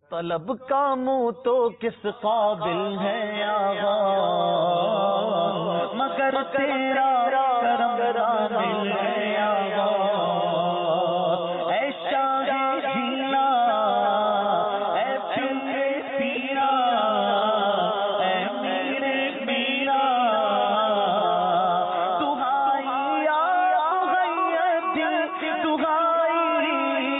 طلب کا منہ تو کس قابل ہے آغا، مگر تیرا کرم کامل ہے آغا۔ اے شاہ جینا اے پیر پیرا اے میرے میرا، دہائی یا غیدی دہائی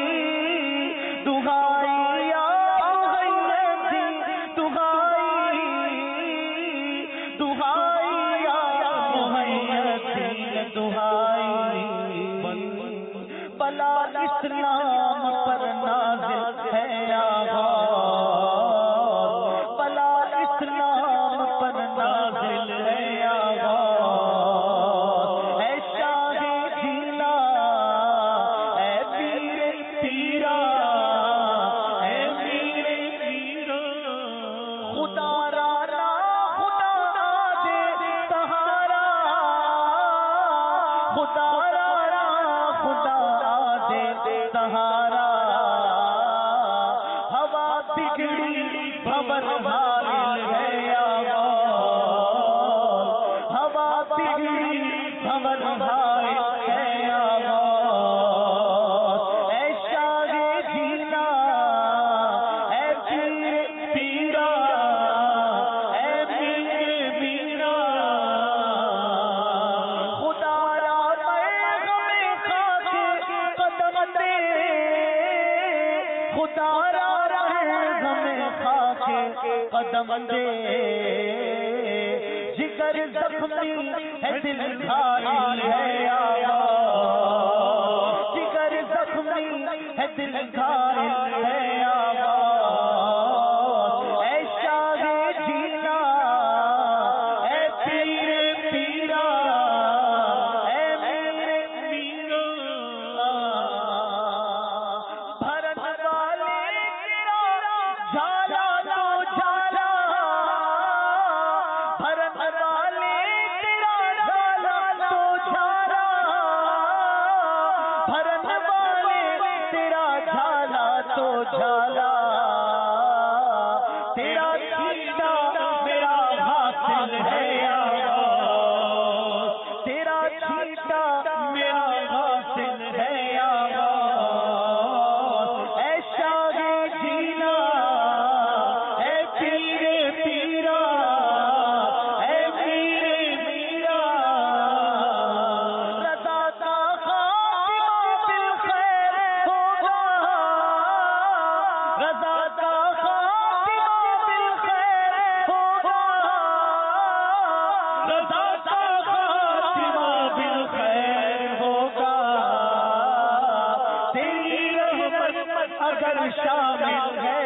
دہائی یا غیدی دہائی دہائی یا غیدی دہائی، بلا اسلام پر نازل ہے آغا، بلا اسلام پر نازل ہے آغا۔ اے شاہ جیلا اے پیر پیرا اے میرے میرا، خدا را خدا دے سہارا، خدا را خدا دے سہارا، ہوا بگڑی بھور حال ہے آغا، ہوا بگڑی بھور حال ہے آغا۔ اے شاہ جینا اے پیر پیرا اے میرے میرا، خدا را میں غم خاک قدم دے، خدا را غم خاک قدم دے، جگر زخمی ہے دل گھائل ہے آغا، جگر زخمی ہے دل گھائل ہے آغا۔ اے شاہ جینا اے پیر پیرا اے میرے میرا، بھرن والے تیرا جھالا تو جھالا، بھرن والے تیرا جھالا تو جھالا، بھرن والے تیرا جھالا تو جھالا، تیرا چھیٹا میرا حاصل ہے آغا، تیرا چھیٹا میرا حاصل ہے آغا۔ اے شاہ جینا اے پیر پیرا اے میرے میرا، رضا کا خاتمہ بالخیر ہوگا، رضا کا خاتمہ بالخیر ہوگا، رضا کا خاتمہ بالخیر ہوگا، تیری رحمت اگر شامل ہے